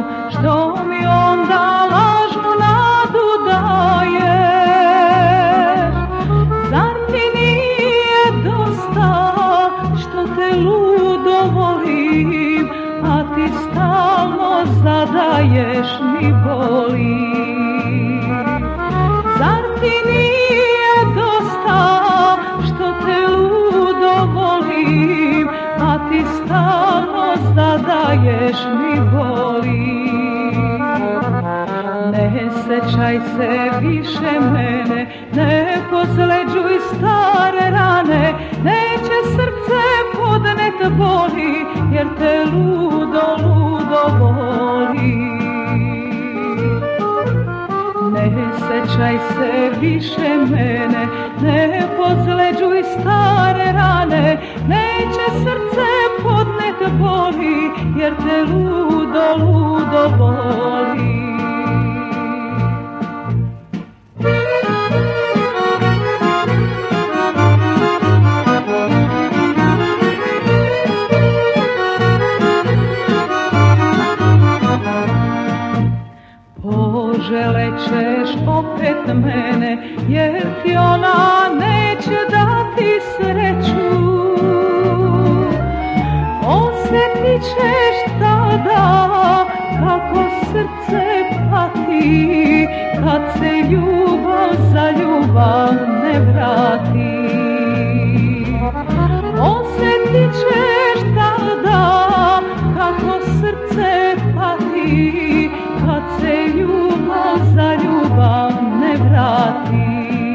što mi onda lažnu nadu daješ? Zar ti nije dosta što te ludo volim, a ti stalno zadaješ mi boli? Zar ti nije dosta što te ludo volim, a ti stalno zadaješ mi boli? Ne sećaj se više mene, ne pozleđuj stare rane, neće srce podnet boli, jer te ludo, ludo voli. Ne sećaj se više mene, ne pozleđuj stare rane, neće srce podnet boli, jer te ludo, ludo voli. Poželećeš opet mene, jer ti ona neće dati sreću. Osjetit ćeš tada kako srce pati, kad se ljubav za ljubav ne vrati. Osjetit ćeš tada kako srce pati, kad se ljubav za ljubav ne vrati.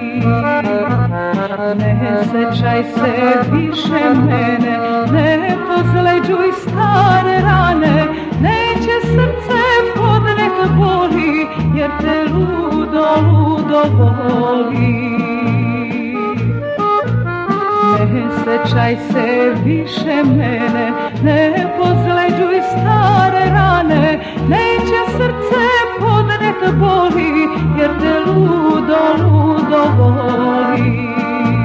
Ne sećaj se više mene, ne pozleđuj stare rane, neće srce podnet boli, jer te ludo, ludo voli. Ne sećaj se više mene, ne pozleđuj stare rane, neće srce podnet boli, jer te ludo, ludo voli.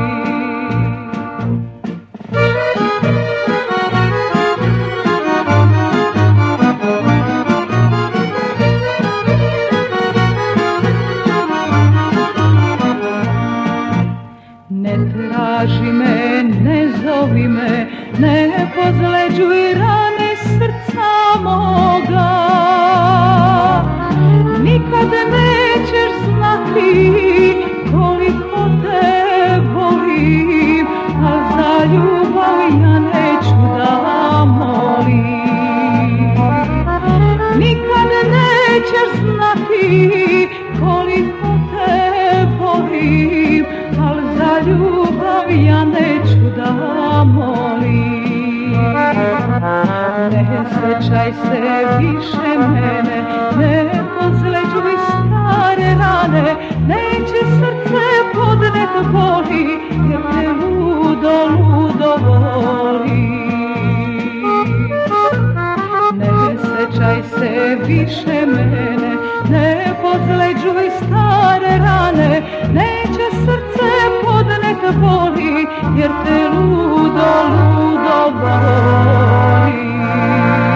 Ne traži me, ne zovi me, ne pozleđuj rane srca moga. Nikad nećeš znati koliko te volim, a za ljubav ja neću da molim. Nikad nećeš znati koliko te volim, al za ljubav ja neću da molim. Ne sećaj se više mene, ne pozleđuj stare rane, neće srce podnet boli, jer te ludo, ludo voli. Ne sećaj se više mene, ne pozleđuj stare rane, neće srce podnet boli, jer te ludo, ludo voli.